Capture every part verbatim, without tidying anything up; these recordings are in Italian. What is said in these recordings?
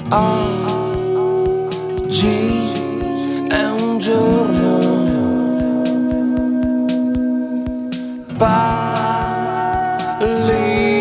Oggi è un giorno pallido.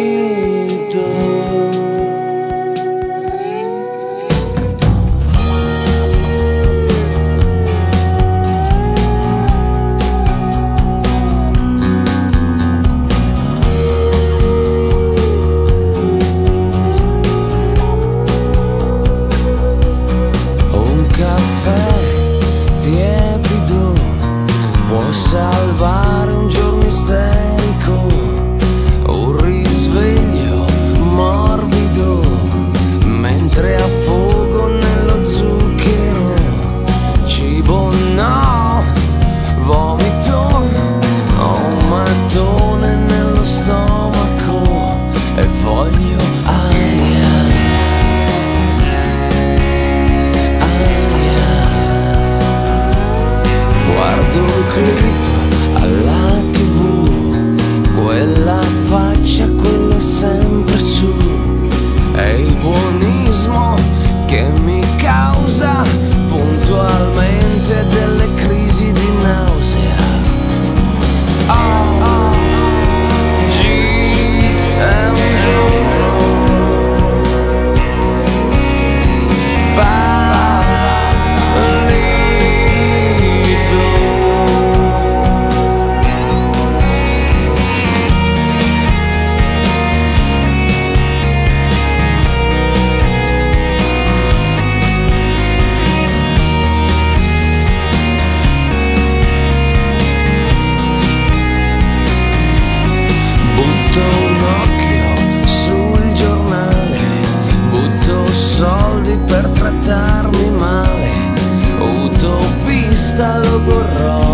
Salvare un giorno isterico, un risveglio morbido, mentre affogo nello zucchero, cibo no, vomito, ho un mattone nello stomaco e voglio aria, aria, guardo un clip alla tivù, quella faccia, quello sempre su, è il buonismo che mi causa puntualmente delle crisi di nausea. Oggi è un giorno per trattarmi male, utopista logorroica.